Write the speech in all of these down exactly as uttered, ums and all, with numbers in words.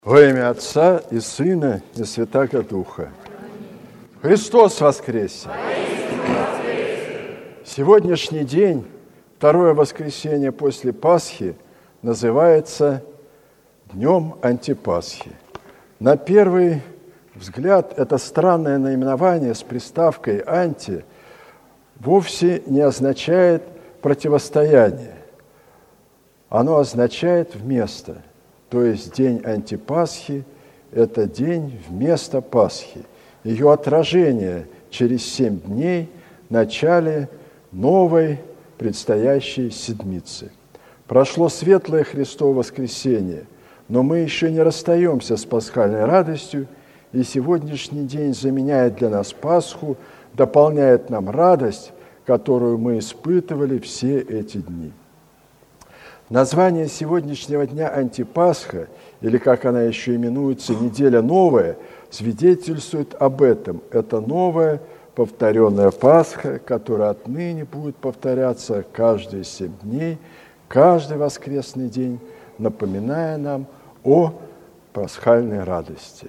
Во имя Отца и Сына и Святаго Духа. Христос воскресе! Сегодняшний день, второе воскресенье после Пасхи, называется Днем Антипасхи. На первый взгляд это странное наименование с приставкой «анти» вовсе не означает противостояние. Оно означает «вместо». То есть день Антипасхи – это день вместо Пасхи. Ее отражение через семь дней в начале новой предстоящей седмицы. Прошло светлое Христово воскресенье, но мы еще не расстаемся с пасхальной радостью, и сегодняшний день заменяет для нас Пасху, дополняет нам радость, которую мы испытывали все эти дни. Название сегодняшнего дня Антипасха, или как она еще именуется, неделя новая, свидетельствует об этом. Это новая повторенная Пасха, которая отныне будет повторяться каждые семь дней, каждый воскресный день, напоминая нам о пасхальной радости.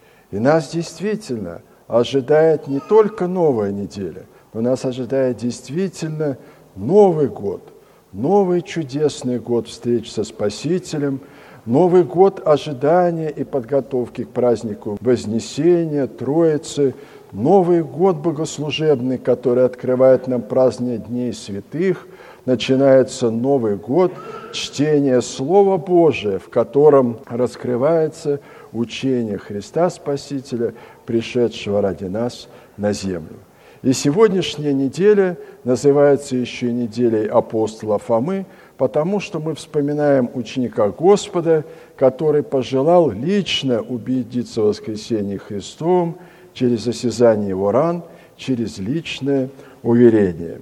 И нас действительно ожидает не только новая неделя, но нас ожидает действительно Новый год. Новый чудесный год встреч со Спасителем, Новый год ожидания и подготовки к празднику Вознесения, Троицы, Новый год богослужебный, который открывает нам праздник Дней Святых, начинается Новый год чтения Слова Божия, в котором раскрывается учение Христа Спасителя, пришедшего ради нас на землю. И сегодняшняя неделя называется еще неделей апостола Фомы, потому что мы вспоминаем ученика Господа, который пожелал лично убедиться в воскресении Христовом через осязание его ран, через личное уверение.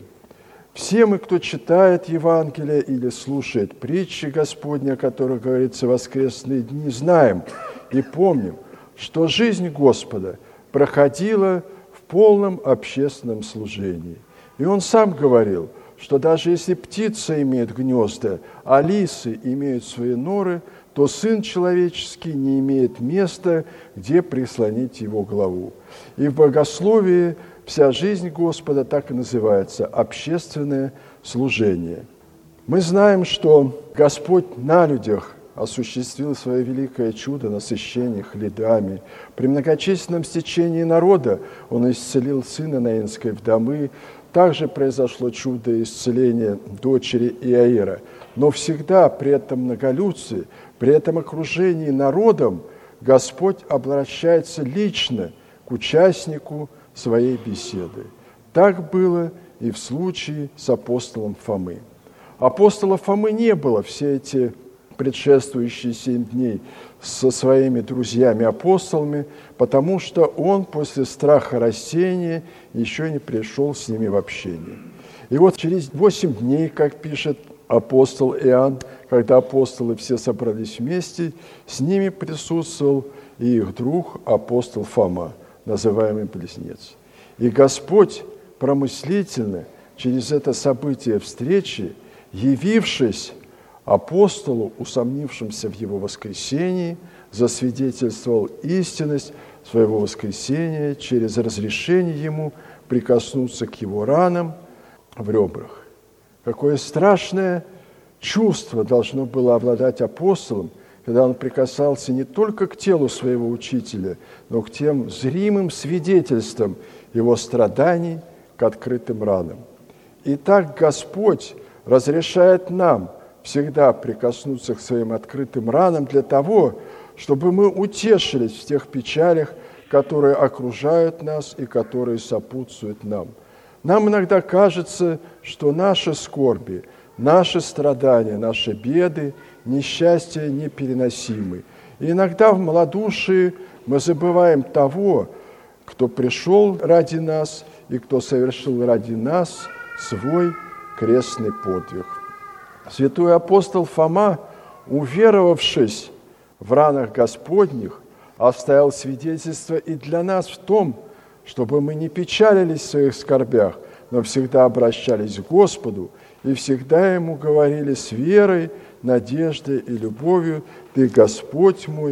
Все мы, кто читает Евангелие или слушает притчи Господни, о которых говорится в воскресные дни, знаем и помним, что жизнь Господа проходила в полном общественном служении. И он сам говорил, что даже если птица имеет гнезда, а лисы имеют свои норы, то Сын Человеческий не имеет места, где прислонить его главу. И в богословии вся жизнь Господа так и называется – общественное служение. Мы знаем, что Господь на людях осуществил свое великое чудо насыщения хлебами. При многочисленном стечении народа Он исцелил сына наинской вдовы. Также произошло чудо исцеления дочери Иаира. Но всегда при этом многолюдстве, при этом окружении народом Господь обращается лично к участнику своей беседы. Так было и в случае с апостолом Фомы. Апостола Фомы не было все эти предшествующие семь дней со своими друзьями-апостолами, потому что он после страха рассеяния еще не пришел с ними в общение. И вот через восемь дней, как пишет апостол Иоанн, когда апостолы все собрались вместе, с ними присутствовал и их друг апостол Фома, называемый Близнец. И Господь промыслительно через это событие встречи, явившись апостолу, усомнившимся в его воскресении, засвидетельствовал истинность своего воскресения через разрешение ему прикоснуться к его ранам в ребрах. Какое страшное чувство должно было обладать апостолом, когда он прикасался не только к телу своего учителя, но к тем зримым свидетельствам его страданий, к открытым ранам. И так Господь разрешает нам всегда прикоснуться к своим открытым ранам для того, чтобы мы утешились в тех печалях, которые окружают нас и которые сопутствуют нам. Нам иногда кажется, что наши скорби, наши страдания, наши беды, несчастья непереносимы. И иногда в малодушии мы забываем того, кто пришел ради нас и кто совершил ради нас свой крестный подвиг. Святой апостол Фома, уверовавшись в ранах Господних, оставил свидетельство и для нас в том, чтобы мы не печалились в своих скорбях, но всегда обращались к Господу и всегда Ему говорили с верой, надеждой и любовью: «Ты Господь мой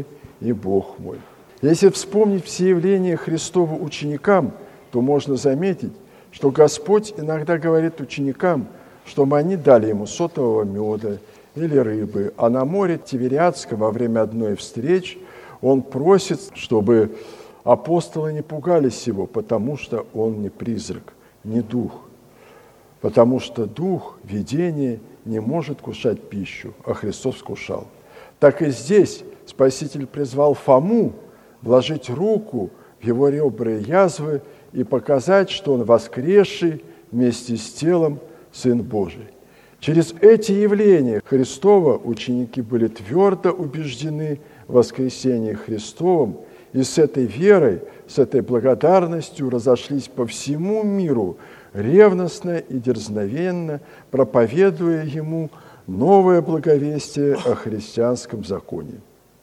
и Бог мой». Если вспомнить все явления Христова ученикам, то можно заметить, что Господь иногда говорит ученикам, чтобы они дали Ему сотового меда или рыбы, а на море Тивериадском во время одной встреч Он просит, чтобы апостолы не пугались Его, потому что Он не призрак, не дух, потому что дух, видение не может кушать пищу, а Христос кушал. Так и здесь Спаситель призвал Фому вложить руку в его ребра и язвы и показать, что он воскресший вместе с телом Сын Божий. Через эти явления Христова ученики были твердо убеждены в воскресении Христовом, и с этой верой, с этой благодарностью разошлись по всему миру, ревностно и дерзновенно проповедуя Ему новое благовестие о христианском законе.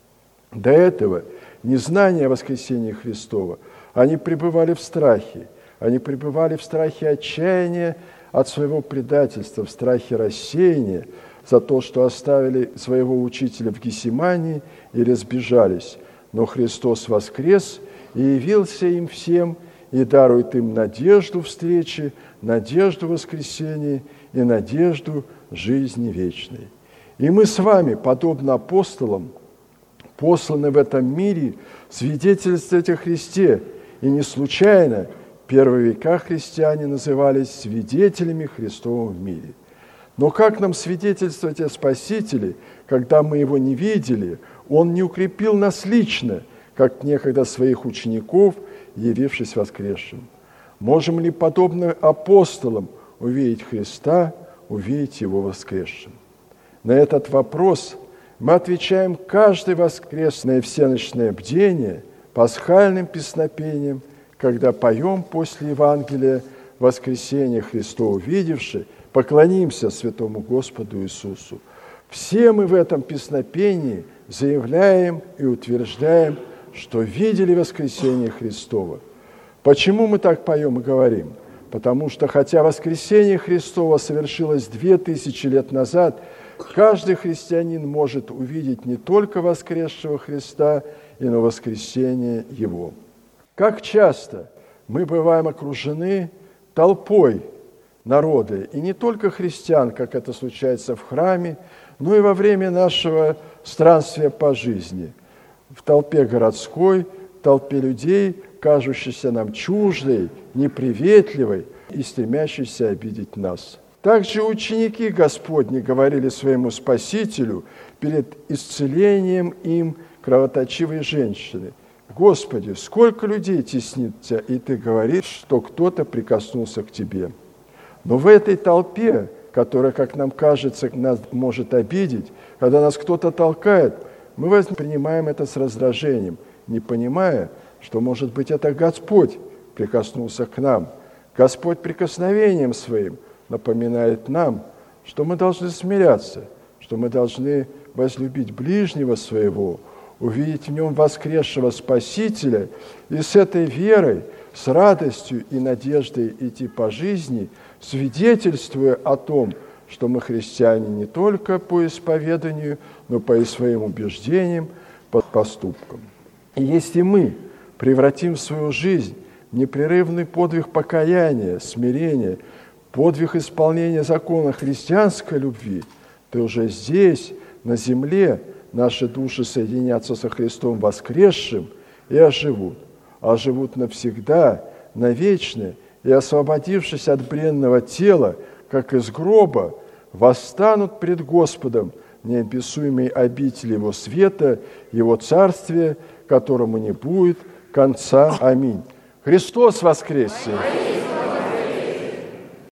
До этого незнания воскресения Христова они пребывали в страхе, они пребывали в страхе отчаяния от своего предательства, в страхе рассеяния за то, что оставили своего учителя в Гефсимании и разбежались. Но Христос воскрес и явился им всем, и дарует им надежду встречи, надежду воскресения и надежду жизни вечной. И мы с вами, подобно апостолам, посланы в этом мире свидетельствовать о Христе. И не случайно в первые века христиане назывались свидетелями Христовым в мире. Но как нам свидетельствовать о Спасителе, когда мы Его не видели? Он не укрепил нас лично, как некогда своих учеников, явившись воскресшим. Можем ли, подобно апостолам, увидеть Христа, увидеть Его воскресшим? На этот вопрос мы отвечаем каждое воскресное всеночное бдение пасхальным песнопением, когда поем после Евангелия воскресения Христова видевши, поклонимся святому Господу Иисусу. Все мы в этом песнопении заявляем и утверждаем, что видели воскресение Христова. Почему мы так поем и говорим? Потому что, хотя воскресение Христова совершилось две тысячи лет назад, каждый христианин может увидеть не только воскресшего Христа, но и воскресение Его. Как часто мы бываем окружены толпой народа, и не только христиан, как это случается в храме, но и во время нашего странствия по жизни, в толпе городской, в толпе людей, кажущейся нам чуждой, неприветливой и стремящейся обидеть нас. Также ученики Господни говорили своему Спасителю перед исцелением им кровоточивой женщины: «Господи, сколько людей теснится, и Ты говоришь, что кто-то прикоснулся к Тебе». Но в этой толпе, которая, как нам кажется, нас может обидеть, когда нас кто-то толкает, мы воспринимаем это с раздражением, не понимая, что, может быть, это Господь прикоснулся к нам. Господь прикосновением Своим напоминает нам, что мы должны смиряться, что мы должны возлюбить ближнего своего, увидеть в нем воскресшего Спасителя и с этой верой, с радостью и надеждой идти по жизни, свидетельствуя о том, что мы христиане не только по исповеданию, но по и своим убеждениям, по поступкам. И если мы превратим свою жизнь в непрерывный подвиг покаяния, смирения, подвиг исполнения закона христианской любви, то уже здесь, на земле, наши души соединятся со Христом воскресшим и оживут. Оживут навсегда, навечно, и, освободившись от бренного тела, как из гроба, восстанут пред Господом в неописуемой обители Его света, Его царствия, которому не будет конца. Аминь. Христос воскресе!